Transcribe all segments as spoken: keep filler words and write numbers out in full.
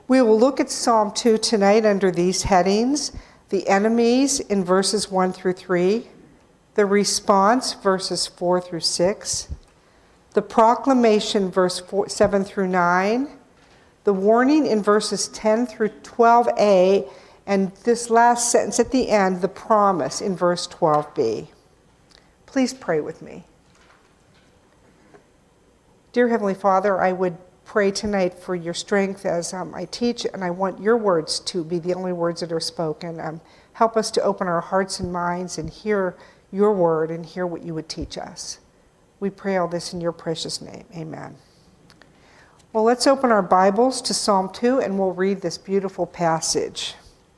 We will look at Psalm two tonight under these headings: the enemies in verses one through three, the response, verses four through six, the proclamation, verse four, seven through nine, the warning in verses ten through twelve a, and this last sentence at the end, the promise in verse twelve b. Please pray with me. Dear Heavenly Father, I would pray tonight for your strength as um, I teach, and I want your words to be the only words that are spoken. Um, help us to open our hearts and minds and hear your word and hear what you would teach us. We pray all this in your precious name. Amen. Well, let's open our Bibles to Psalm two and we'll read this beautiful passage.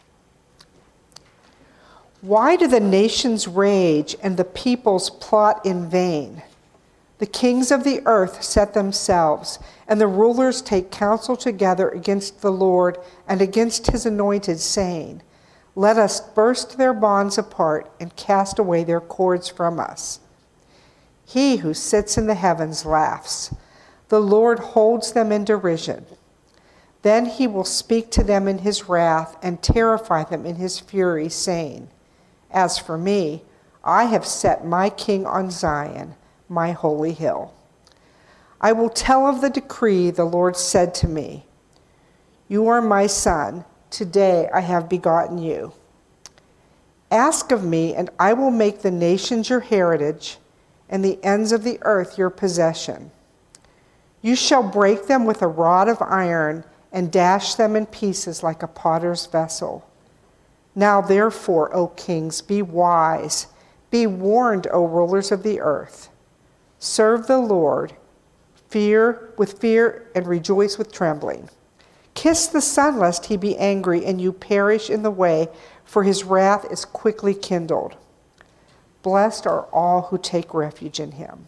Why do the nations rage and the peoples plot in vain? The kings of the earth set themselves, and the rulers take counsel together against the Lord and against his anointed, saying, "Let us burst their bonds apart and cast away their cords from us." He who sits in the heavens laughs. The Lord holds them in derision. Then he will speak to them in his wrath and terrify them in his fury, saying, "As for me, I have set my king on Zion, my holy hill. I will tell of the decree the Lord said to me, 'You are my son, today I have begotten you.' Ask of me, and I will make the nations your heritage, and the ends of the earth your possession. You shall break them with a rod of iron, and dash them in pieces like a potter's vessel. Now therefore, O kings, be wise, be warned, O rulers of the earth. Serve the Lord, fear with fear and rejoice with trembling. Kiss the Son, lest he be angry and you perish in the way, for his wrath is quickly kindled. Blessed are all who take refuge in him."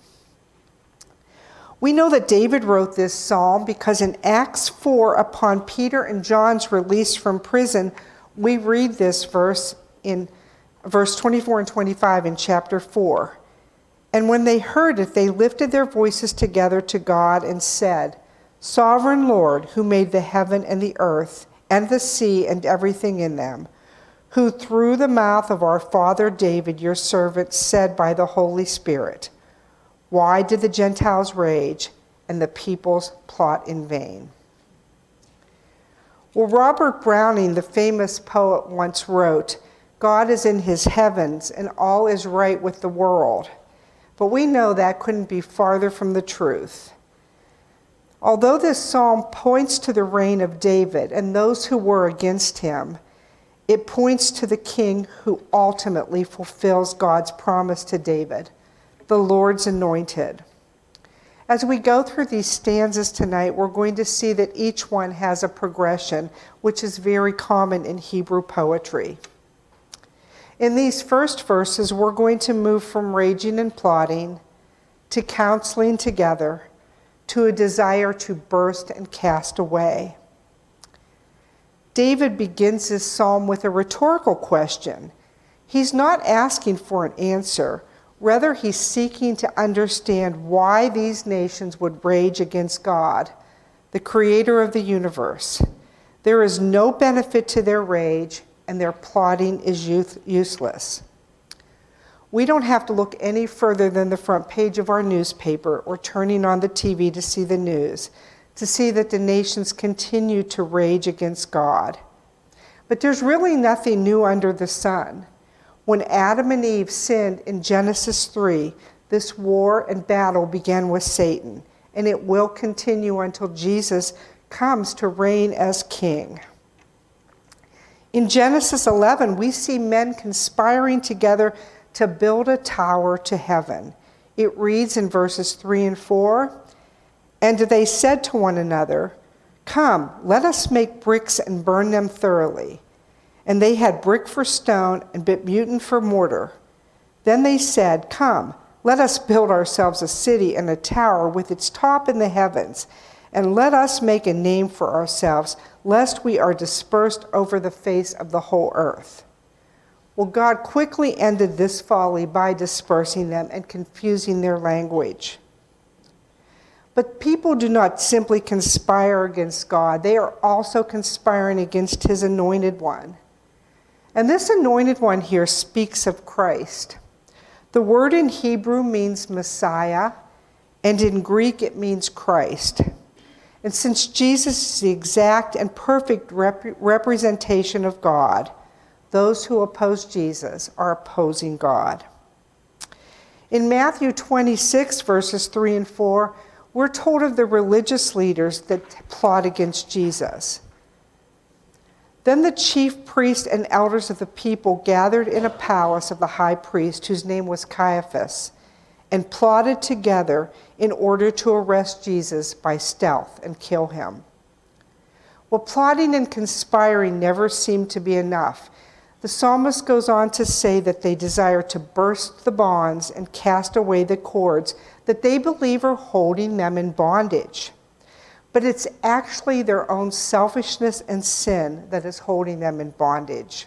We know that David wrote this psalm because in Acts four, upon Peter and John's release from prison, we read this verse in verse twenty-four and twenty-five in chapter four. "And when they heard it, they lifted their voices together to God and said, 'Sovereign Lord, who made the heaven and the earth and the sea and everything in them, who through the mouth of our father David, your servant, said by the Holy Spirit, why did the Gentiles rage and the peoples plot in vain?'" Well, Robert Browning, the famous poet, once wrote, "God is in his heavens and all is right with the world." But we know that couldn't be farther from the truth. Although this psalm points to the reign of David and those who were against him, it points to the king who ultimately fulfills God's promise to David, the Lord's anointed. As we go through these stanzas tonight, we're going to see that each one has a progression, which is very common in Hebrew poetry. In these first verses, we're going to move from raging and plotting to counseling together to a desire to burst and cast away. David begins this psalm with a rhetorical question. He's not asking for an answer. Rather, he's seeking to understand why these nations would rage against God, the creator of the universe. There is no benefit to their rage, and their plotting is useless. We don't have to look any further than the front page of our newspaper or turning on the T V to see the news, to see that the nations continue to rage against God. But there's really nothing new under the sun. When Adam and Eve sinned in Genesis three, this war and battle began with Satan, and it will continue until Jesus comes to reign as king. In Genesis eleven, we see men conspiring together to build a tower to heaven. It reads in verses three and four, "And they said to one another, 'Come, let us make bricks and burn them thoroughly.' And they had brick for stone and bitumen for mortar. Then they said, 'Come, let us build ourselves a city and a tower with its top in the heavens, and let us make a name for ourselves, lest we are dispersed over the face of the whole earth.' Well, God quickly ended this folly by dispersing them and confusing their language. But people do not simply conspire against God. They are also conspiring against his anointed one. And this anointed one here speaks of Christ. The word in Hebrew means Messiah, and in Greek it means Christ. And since Jesus is the exact and perfect rep- representation of God, those who oppose Jesus are opposing God. In Matthew twenty-six, verses three and four, we're told of the religious leaders that plot against Jesus. Then the chief priests and elders of the people gathered in a palace of the high priest, whose name was Caiaphas, and plotted together in order to arrest Jesus by stealth and kill him. Well, plotting and conspiring never seemed to be enough. The psalmist goes on to say that they desire to burst the bonds and cast away the cords that they believe are holding them in bondage. But it's actually their own selfishness and sin that is holding them in bondage.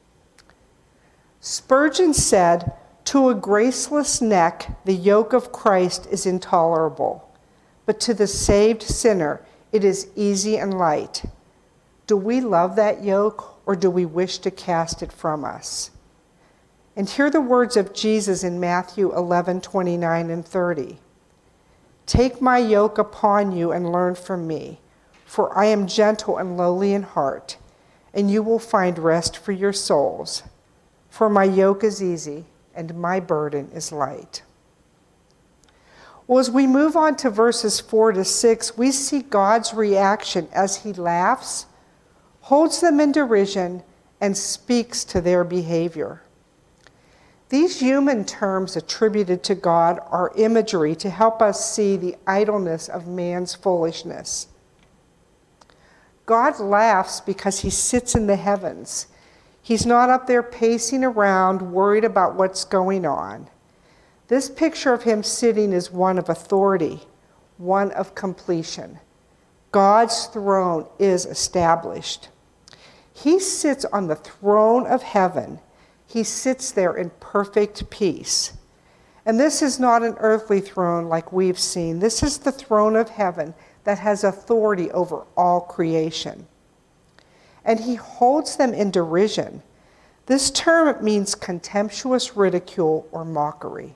Spurgeon said, "To a graceless neck, the yoke of Christ is intolerable, but to the saved sinner, it is easy and light." Do we love that yoke, or do we wish to cast it from us? And hear the words of Jesus in Matthew eleven, twenty-nine and thirty. "Take my yoke upon you and learn from me, for I am gentle and lowly in heart, and you will find rest for your souls. For my yoke is easy and my burden is light." Well, as we move on to verses four to six, we see God's reaction as he laughs, holds them in derision, and speaks to their behavior. These human terms attributed to God are imagery to help us see the idleness of man's foolishness. God laughs because he sits in the heavens. He's not up there pacing around, worried about what's going on. This picture of him sitting is one of authority, one of completion. God's throne is established. He sits on the throne of heaven. He sits there in perfect peace. And this is not an earthly throne like we've seen. This is the throne of heaven that has authority over all creation. And he holds them in derision. This term means contemptuous ridicule or mockery.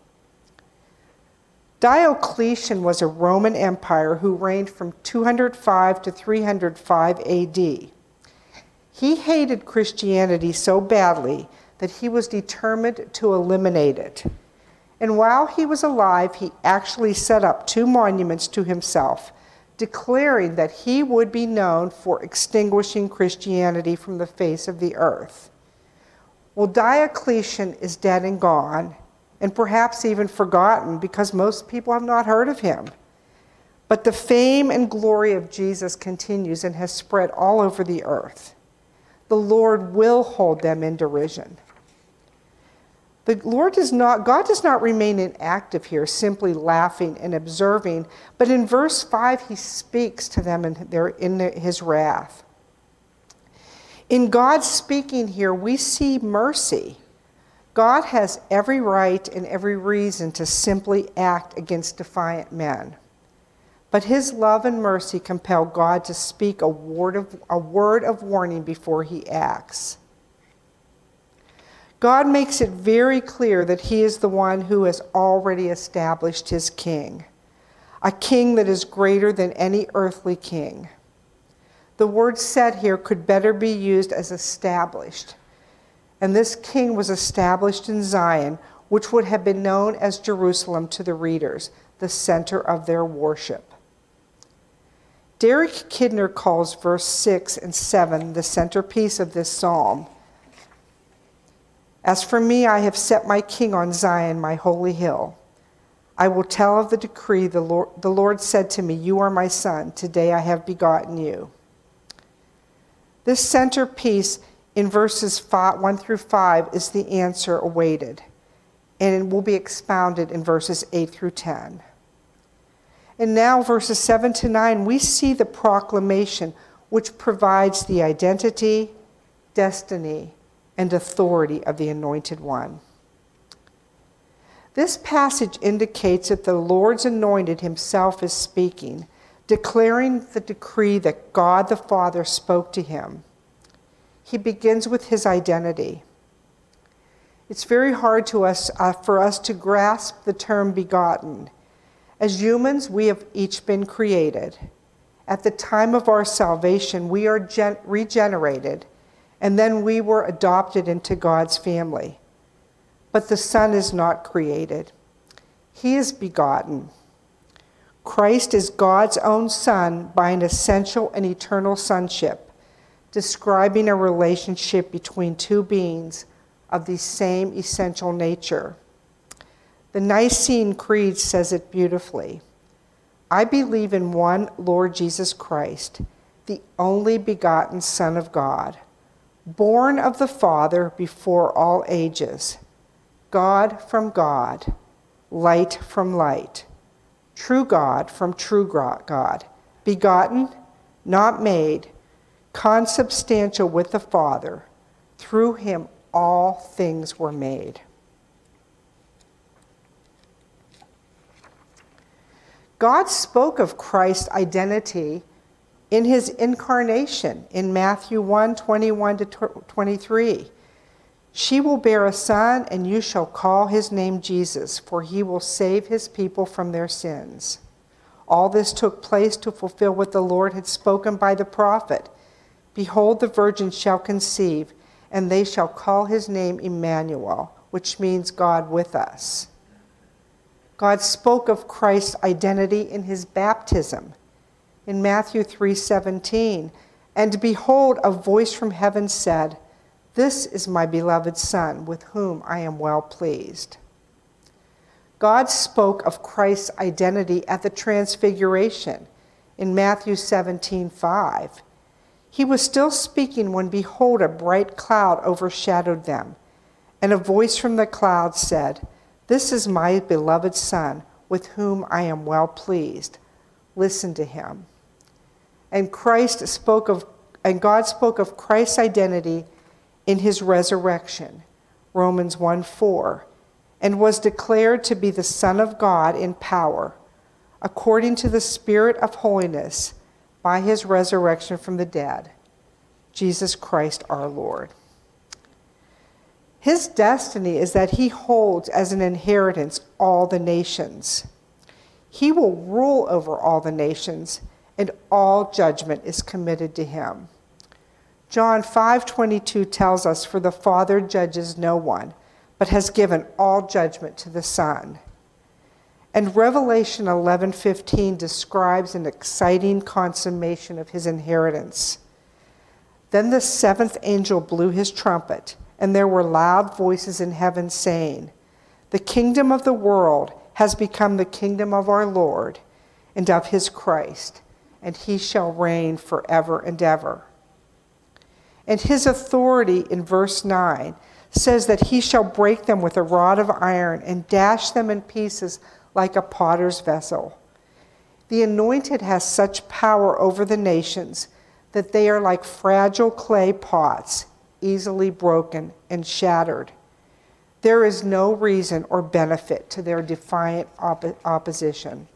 Diocletian was a Roman Empire who reigned from two hundred five to three hundred five A D. He hated Christianity so badly that he was determined to eliminate it. And while he was alive, he actually set up two monuments to himself, declaring that he would be known for extinguishing Christianity from the face of the earth. Well, Diocletian is dead and gone, and perhaps even forgotten because most people have not heard of him. But the fame and glory of Jesus continues and has spread all over the earth. The Lord will hold them in derision. The Lord does not, God does not remain inactive here, simply laughing and observing, but in verse five, he speaks to them in, their, in his wrath. In God speaking here, we see mercy. God has every right and every reason to simply act against defiant men. But his love and mercy compel God to speak a word of, a word of warning before he acts. God makes it very clear that he is the one who has already established his king, a king that is greater than any earthly king. The word "set" here could better be used as established. And this king was established in Zion, which would have been known as Jerusalem to the readers, the center of their worship. Derek Kidner calls verse six and seven the centerpiece of this psalm. "As for me, I have set my king on Zion, my holy hill. I will tell of the decree. The Lord, the Lord said to me, 'You are my son. Today I have begotten you.'" This centerpiece in verses five, one through five is the answer awaited, and it will be expounded in verses eight through ten. And now, verses seven to nine, we see the proclamation which provides the identity, destiny, and authority of the Anointed One. This passage indicates that the Lord's anointed himself is speaking, declaring the decree that God the Father spoke to him. He begins with his identity. It's very hard to us, uh, for us to grasp the term begotten. As humans, we have each been created. At the time of our salvation, we are gen- regenerated, and then we were adopted into God's family. But the Son is not created. He is begotten. Christ is God's own Son by an essential and eternal sonship, describing a relationship between two beings of the same essential nature. The Nicene Creed says it beautifully. I believe in one Lord Jesus Christ, the only begotten Son of God, born of the Father before all ages, God from God, light from light, true God from true God, begotten, not made, consubstantial with the Father. Through him all things were made. God spoke of Christ's identity in his incarnation in Matthew one, twenty-one to twenty-three. She will bear a son, and you shall call his name Jesus, for he will save his people from their sins. All this took place to fulfill what the Lord had spoken by the prophet. Behold, the virgin shall conceive, and they shall call his name Emmanuel, which means God with us. God spoke of Christ's identity in his baptism. In Matthew three seventeen, and behold, a voice from heaven said, "This is my beloved Son, with whom I am well pleased." God spoke of Christ's identity at the Transfiguration in Matthew seventeen five. He was still speaking when, behold, a bright cloud overshadowed them, and a voice from the cloud said, "This is my beloved Son, with whom I am well pleased. Listen to him." And Christ spoke of, and God spoke of Christ's identity in his resurrection, Romans one four, and was declared to be the Son of God in power, according to the Spirit of holiness, by his resurrection from the dead, Jesus Christ our Lord. His destiny is that he holds as an inheritance all the nations. He will rule over all the nations, and all judgment is committed to him. John five twenty-two tells us, "For the Father judges no one, but has given all judgment to the Son." And Revelation eleven fifteen describes an exciting consummation of his inheritance. Then the seventh angel blew his trumpet, and there were loud voices in heaven saying, "The kingdom of the world has become the kingdom of our Lord and of his Christ, and he shall reign forever and ever." And his authority, in verse nine, says that he shall break them with a rod of iron and dash them in pieces like a potter's vessel. The anointed has such power over the nations that they are like fragile clay pots, easily broken and shattered. There is no reason or benefit to their defiant op- opposition.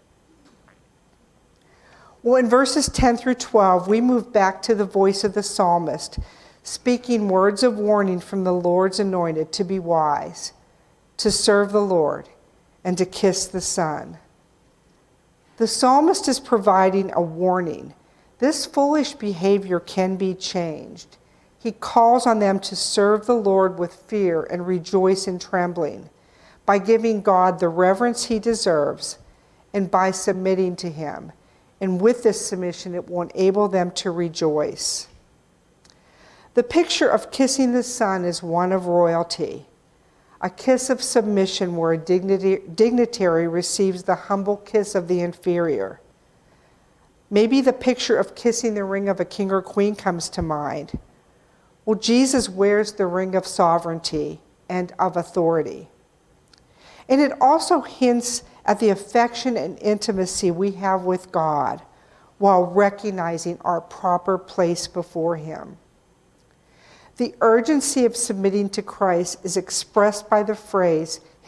Well, in verses ten through twelve, we move back to the voice of the psalmist, speaking words of warning from the Lord's anointed to be wise, to serve the Lord, and to kiss the Son. The psalmist is providing a warning. This foolish behavior can be changed. He calls on them to serve the Lord with fear and rejoice in trembling, by giving God the reverence he deserves and by submitting to him. And with this submission, it will enable them to rejoice. The picture of kissing the Son is one of royalty, a kiss of submission where a dignitary receives the humble kiss of the inferior. Maybe the picture of kissing the ring of a king or queen comes to mind. Well, Jesus wears the ring of sovereignty and of authority. And it also hints at the affection and intimacy we have with God while recognizing our proper place before him. The urgency of submitting to Christ is expressed by the phrase,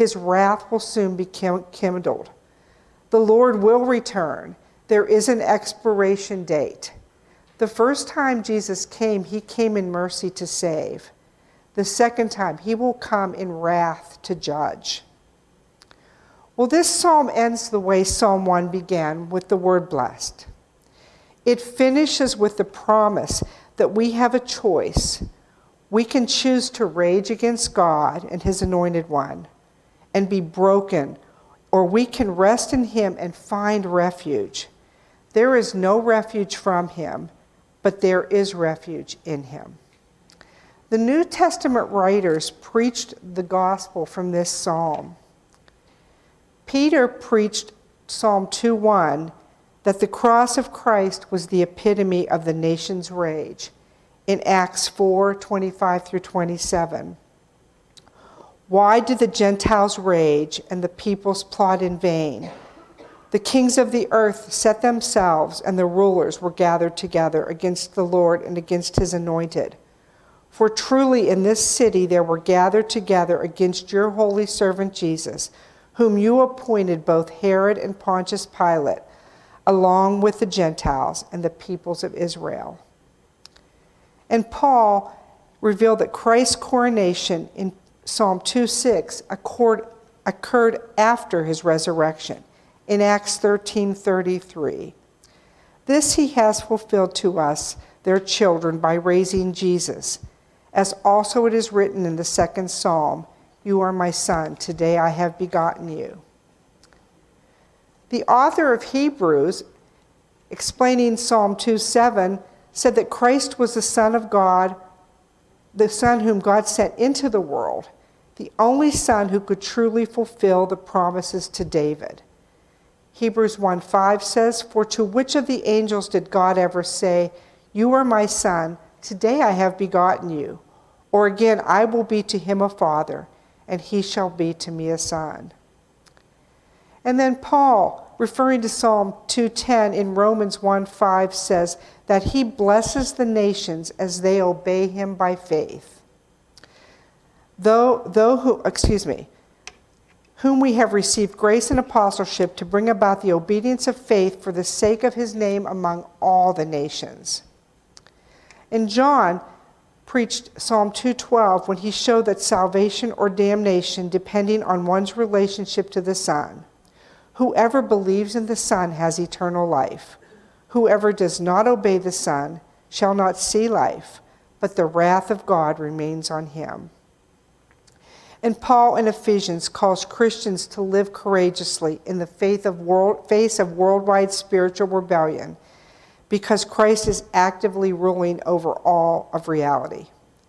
his wrath will soon be kindled. The Lord will return. There is an expiration date. The first time Jesus came, he came in mercy to save. The second time, he will come in wrath to judge. Well, this psalm ends the way Psalm one began, with the word blessed. It finishes with the promise that we have a choice. We can choose to rage against God and his anointed one and be broken, or we can rest in him and find refuge. There is no refuge from him, but there is refuge in him. The New Testament writers preached the gospel from this psalm. Peter preached Psalm two one, that the cross of Christ was the epitome of the nation's rage, in Acts four twenty-five through twenty-seven. Why do the Gentiles rage and the peoples plot in vain? The kings of the earth set themselves, and the rulers were gathered together against the Lord and against his anointed. For truly in this city there were gathered together against your holy servant Jesus, whom you appointed, both Herod and Pontius Pilate, along with the Gentiles and the peoples of Israel. And Paul revealed that Christ's coronation in Psalm two six occurred after his resurrection in Acts thirteen thirty-three. This he has fulfilled to us, their children, by raising Jesus, as also it is written in the second psalm, "You are my son, today I have begotten you." The author of Hebrews, explaining Psalm two seven, said that Christ was the Son of God, the Son whom God sent into the world, the only Son who could truly fulfill the promises to David. Hebrews one five says, "For to which of the angels did God ever say, 'You are my Son, today I have begotten you'? Or again, 'I will be to him a father, and he shall be to me a son'?" And then Paul, referring to Psalm two ten in Romans one five, says that he blesses the nations as they obey him by faith. Though, though who, excuse me, whom we have received grace and apostleship to bring about the obedience of faith for the sake of his name among all the nations. And John preached Psalm two twelve when he showed that salvation or damnation depending on one's relationship to the Son. Whoever believes in the Son has eternal life. Whoever does not obey the Son shall not see life, but the wrath of God remains on him. And Paul in Ephesians calls Christians to live courageously in the faith of world, face of worldwide spiritual rebellion, because Christ is actively ruling over all of reality.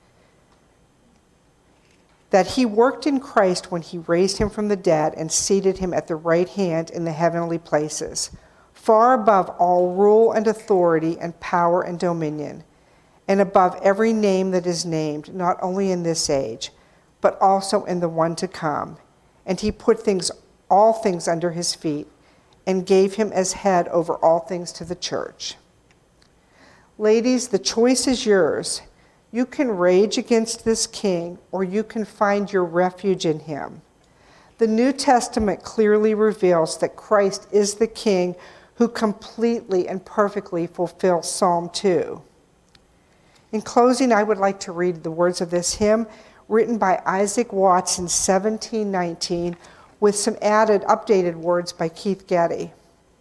That he worked in Christ when he raised him from the dead and seated him at the right hand in the heavenly places, far above all rule and authority and power and dominion, and above every name that is named, not only in this age, but also in the one to come. And he put things, all things under his feet, and gave him as head over all things to the church. Ladies, the choice is yours. You can rage against this king, or you can find your refuge in him. The New Testament clearly reveals that Christ is the king who completely and perfectly fulfills Psalm two. In closing, I would like to read the words of this hymn written by Isaac Watts in seventeen nineteen with some added, updated words by Keith Getty.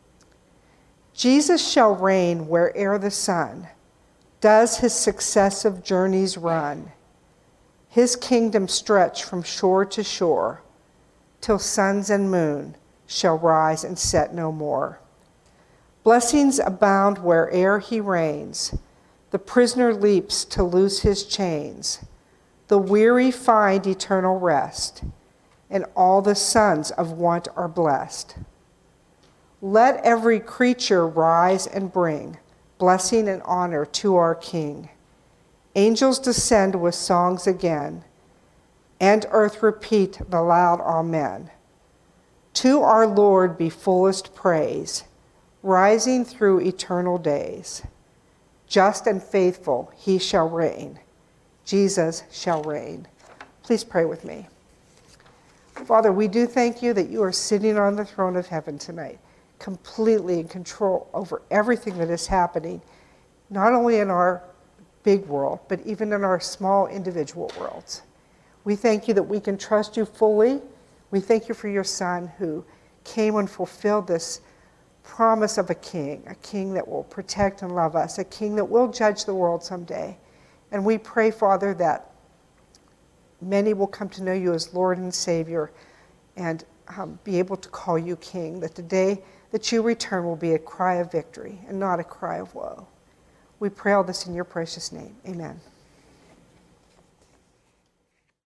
Jesus shall reign where'er the sun does his successive journeys run. His kingdom stretch from shore to shore, till suns and moon shall rise and set no more. Blessings abound where'er he reigns. The prisoner leaps to loose his chains. The weary find eternal rest, and all the sons of want are blessed. Let every creature rise and bring blessing and honor to our King. Angels descend with songs again, and earth repeat the loud amen. To our Lord be fullest praise, rising through eternal days. Just and faithful he shall reign. Jesus shall reign. Please pray with me. Father, we do thank you that you are sitting on the throne of heaven tonight, completely in control over everything that is happening, not only in our big world, but even in our small individual worlds. We thank you that we can trust you fully. We thank you for your Son who came and fulfilled this promise of a king, a king that will protect and love us, a king that will judge the world someday. And we pray, Father, that many will come to know you as Lord and Savior and um, be able to call you King, that the day that you return will be a cry of victory and not a cry of woe. We pray all this in your precious name. Amen.